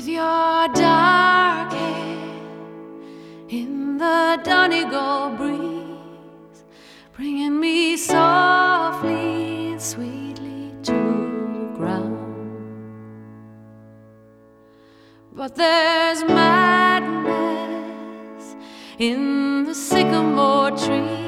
with your dark hair in the Donegal breeze, bringing me softly and sweetly to the ground. But there's madness in the sycamore tree,